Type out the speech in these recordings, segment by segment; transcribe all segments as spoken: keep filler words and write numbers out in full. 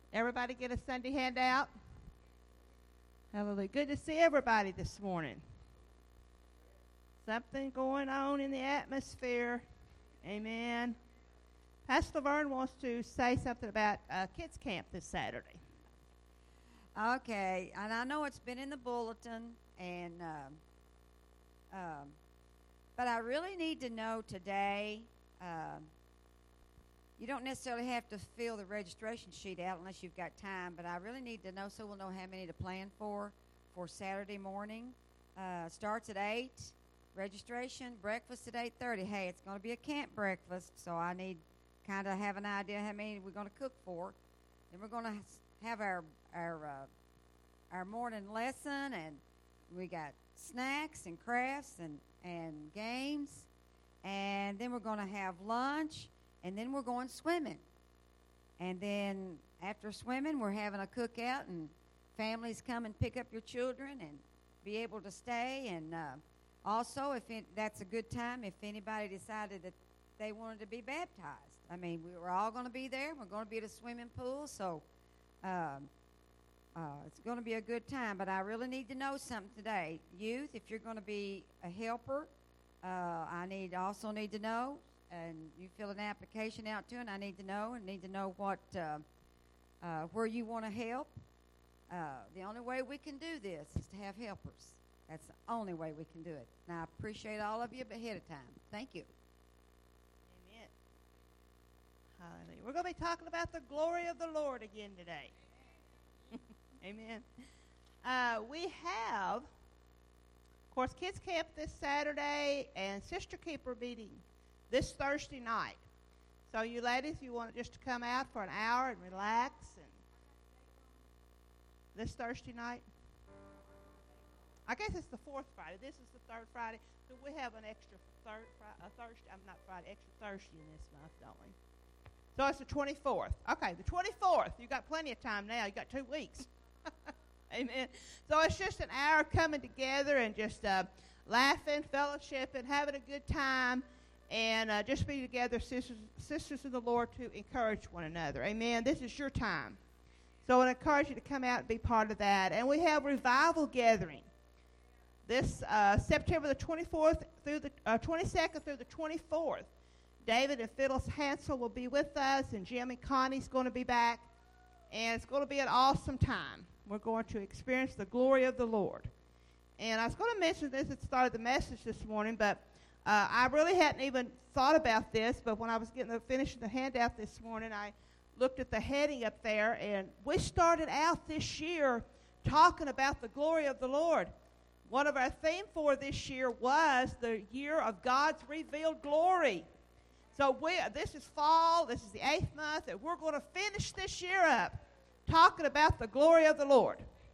Everybody get a Sunday handout? Hallelujah. Good to see everybody this morning. Something going on in the atmosphere. Amen. Pastor Vern wants to say something about uh, kids camp this Saturday. Okay, and I know it's been in the bulletin, and um, um, but I really need to know today. Um, you don't necessarily have to fill the registration sheet out unless you've got time, but I really need to know so we'll know how many to plan for for Saturday morning. Uh, starts at eight. Registration, breakfast at eight thirty. Hey, it's going to be a camp breakfast, so I need kind of have an idea how many we're going to cook for. Then we're going to have our our uh, our morning lesson, and we got snacks and crafts and, and games, and then we're going to have lunch, and then we're going swimming. And then after swimming, we're having a cookout, and families come and pick up your children and be able to stay. And uh, also, if it, that's a good time, if anybody decided that they wanted to be baptized. I mean, we we're all going to be there. We're going to be at a swimming pool, so um, uh, it's going to be a good time. But I really need to know something today. Youth, if you're going to be a helper, uh, I need also need to know, and you fill an application out to, and I need to know, and need to know what uh, uh, where you want to help. Uh, the only way we can do this is to have helpers. That's the only way we can do it. And I appreciate all of you ahead of time. Thank you. Amen. Hallelujah. We're going to be talking about the glory of the Lord again today. Amen. Uh, we have, of course, Kids Camp this Saturday and Sister Keeper meeting this Thursday night. So you ladies, you want just to come out for an hour and relax. And this Thursday night? I guess it's the fourth Friday. This is the third Friday. So we have an extra third Friday, uh, Thursday. I'm not Friday, extra Thursday in this month, don't we? So it's the twenty-fourth. Okay, the twenty-fourth. You've got plenty of time now. You've got two weeks. Amen. So it's just an hour coming together and just uh, laughing, fellowshipping, having a good time, and uh, just be together, sisters, sisters in the Lord, to encourage one another. Amen. This is your time. So I encourage you to come out and be part of that. And we have revival gathering. This uh, September the twenty-fourth through the uh, twenty-second through the twenty-fourth, David and Phyllis Hansel will be with us, and Jim and Connie's going to be back, and it's going to be an awesome time. We're going to experience the glory of the Lord. And I was going to mention this at the start of the message this morning, but uh, I really hadn't even thought about this. But when I was getting the, finishing the handout this morning, I looked at the heading up there, and we started out this year talking about the glory of the Lord. One of our theme for this year was the year of God's revealed glory. So we, this is fall, this is the eighth month, and we're going to finish this year up talking about the glory of the Lord.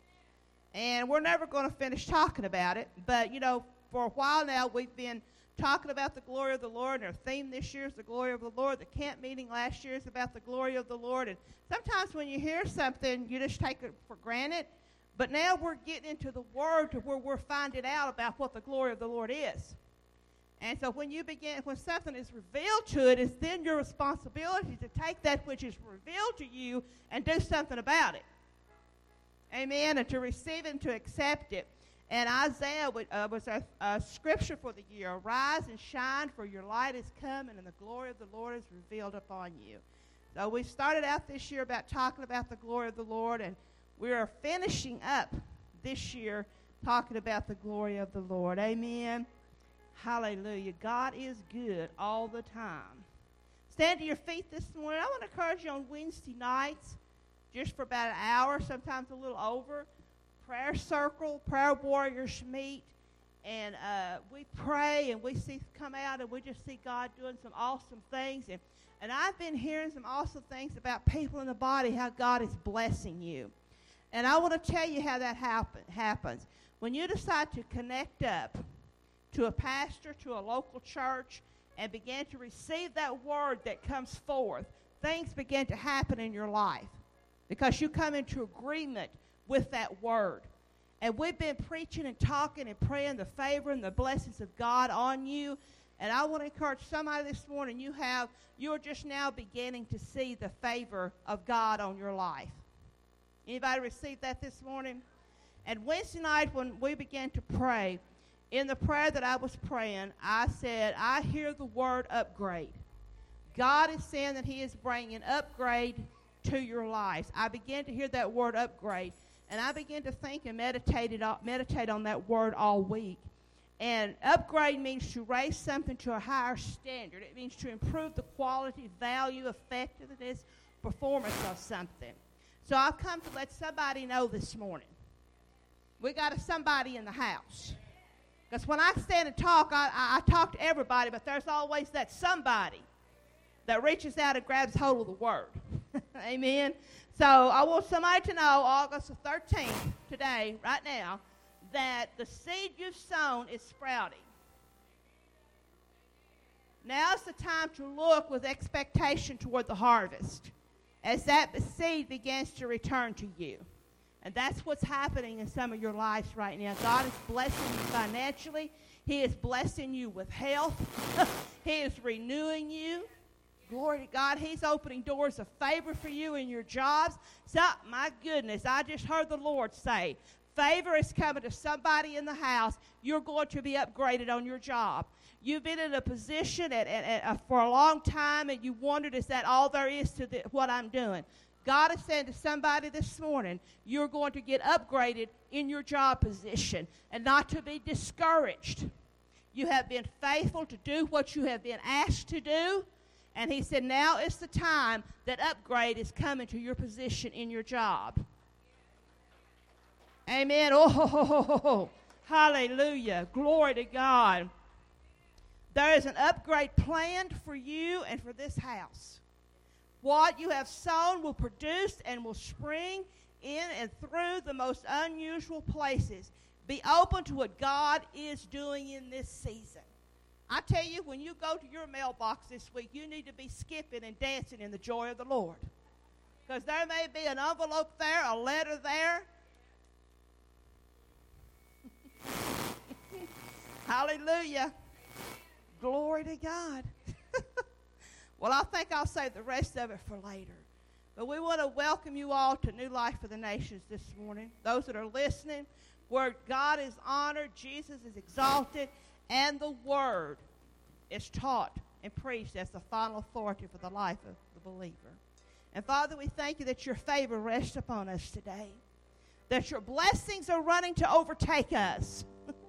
And we're never going to finish talking about it, but, you know, for a while now we've been talking about the glory of the Lord, and our theme this year is the glory of the Lord. The camp meeting last year is about the glory of the Lord, and sometimes when you hear something, you just take it for granted. But now we're getting into the Word to where we're finding out about what the glory of the Lord is. And so when you begin, when something is revealed to it, it's then your responsibility to take that which is revealed to you and do something about it. Amen. And to receive it and to accept it. And Isaiah uh, was our uh, scripture for the year. Arise and shine, for your light is coming, and the glory of the Lord is revealed upon you. So we started out this year about talking about the glory of the Lord, and we are finishing up this year talking about the glory of the Lord. Amen. Hallelujah. God is good all the time. Stand to your feet this morning. I want to encourage you on Wednesday nights, just for about an hour, sometimes a little over. Prayer circle, prayer warriors meet, and uh, we pray and we see come out and we just see God doing some awesome things. And, and I've been hearing some awesome things about people in the body, how God is blessing you. And I want to tell you how that happen, happens. When you decide to connect up to a pastor, to a local church, and begin to receive that word that comes forth, things begin to happen in your life because you come into agreement with that word. And we've been preaching and talking and praying the favor and the blessings of God on you. And I want to encourage somebody this morning, you have, you're just now beginning to see the favor of God on your life. Anybody receive that this morning? And Wednesday night when we began to pray, in the prayer that I was praying, I said, I hear the word upgrade. God is saying that he is bringing upgrade to your lives. I began to hear that word upgrade, and I began to think and meditate, it, meditate on that word all week. And upgrade means to raise something to a higher standard. It means to improve the quality, value, effectiveness, performance of something. So I've come to let somebody know this morning. We got a somebody in the house. Because when I stand and talk, I, I, I talk to everybody, but there's always that somebody that reaches out and grabs hold of the word. Amen? So I want somebody to know August the thirteenth, today, right now, that the seed you've sown is sprouting. Now's the time to look with expectation toward the harvest as that seed begins to return to you. And that's what's happening in some of your lives right now. God is blessing you financially. He is blessing you with health. He is renewing you. Glory to God. He's opening doors of favor for you in your jobs. So, my goodness, I just heard the Lord say, favor is coming to somebody in the house. You're going to be upgraded on your job. You've been in a position at, at, at, uh, for a long time, and you wondered, is that all there is to the, what I'm doing? God is saying to somebody this morning, you're going to get upgraded in your job position and not to be discouraged. You have been faithful to do what you have been asked to do. And he said, now is the time that upgrade is coming to your position in your job. Amen. Oh, hallelujah. Glory to God. There is an upgrade planned for you and for this house. What you have sown will produce and will spring in and through the most unusual places. Be open to what God is doing in this season. I tell you, when you go to your mailbox this week, you need to be skipping and dancing in the joy of the Lord. Because there may be an envelope there, a letter there. Hallelujah. Glory to God. Well, I think I'll save the rest of it for later. But we want to welcome you all to New Life for the Nations this morning. Those that are listening, where God is honored, Jesus is exalted, and the Word is taught and preached as the final authority for the life of the believer. And Father, we thank you that your favor rests upon us today, that your blessings are running to overtake us.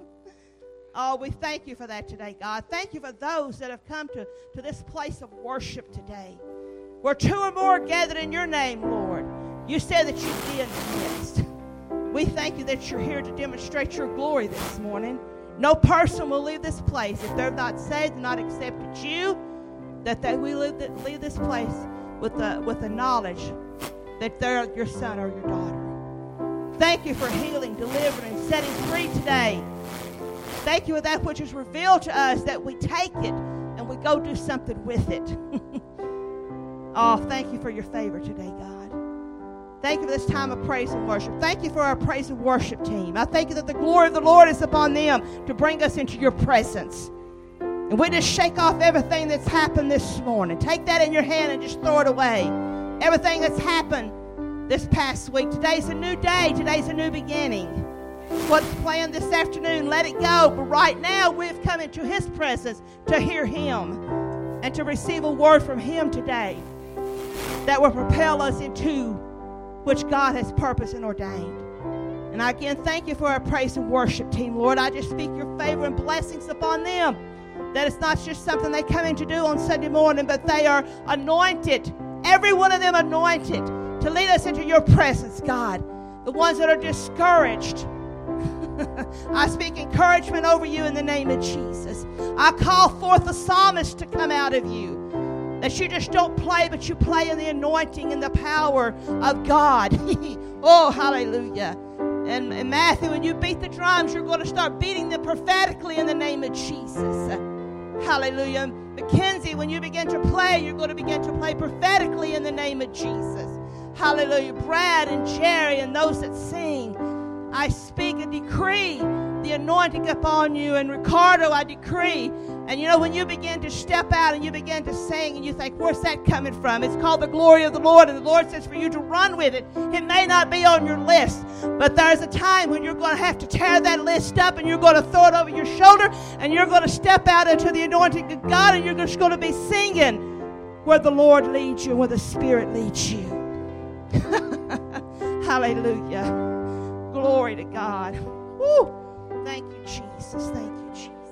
Oh, we thank you for that today, God. Thank you for those that have come to, to this place of worship today. Where two or more are gathered in your name, Lord, you said that you'd be in the midst. We thank you that you're here to demonstrate your glory this morning. No person will leave this place if they're not saved and not accepted you, that they will leave, the, leave this place with the, with the knowledge that they're your son or your daughter. Thank you for healing, delivering, and setting free today. Thank you for that which is revealed to us, that we take it and we go do something with it. Oh, thank you for your favor today, God. Thank you for this time of praise and worship. Thank you for our praise and worship team. I thank you that the glory of the Lord is upon them to bring us into your presence. And we just shake off everything that's happened this morning. Take that in your hand and just throw it away. Everything that's happened this past week. Today's a new day. Today's a new beginning. What's planned this afternoon, let it go. But right now, we've come into his presence to hear him and to receive a word from him today that will propel us into which God has purposed and ordained. And I again thank you for our praise and worship team, Lord. I just speak your favor and blessings upon them, that it's not just something they come in to do on Sunday morning, but they are anointed, every one of them anointed, to lead us into your presence, God. The ones that are discouraged, I speak encouragement over you in the name of Jesus. I call forth the psalmist to come out of you, that you just don't play, but you play in the anointing and the power of God. Oh, hallelujah. And, and Matthew, when you beat the drums, you're going to start beating them prophetically in the name of Jesus. Hallelujah. Mackenzie, when you begin to play, you're going to begin to play prophetically in the name of Jesus. Hallelujah. Brad and Jerry and those that sing, I speak and decree the anointing upon you. And Ricardo, I decree And you know, when you begin to step out and you begin to sing and you think, where's that coming from? It's called the glory of the Lord. And the Lord says for you to run with it. It may not be on your list, but there's a time when you're going to have to tear that list up and you're going to throw it over your shoulder and you're going to step out into the anointing of God and you're just going to be singing where the Lord leads you, where the Spirit leads you. Hallelujah. Glory to God. Woo. Thank you, Jesus. Thank you, Jesus.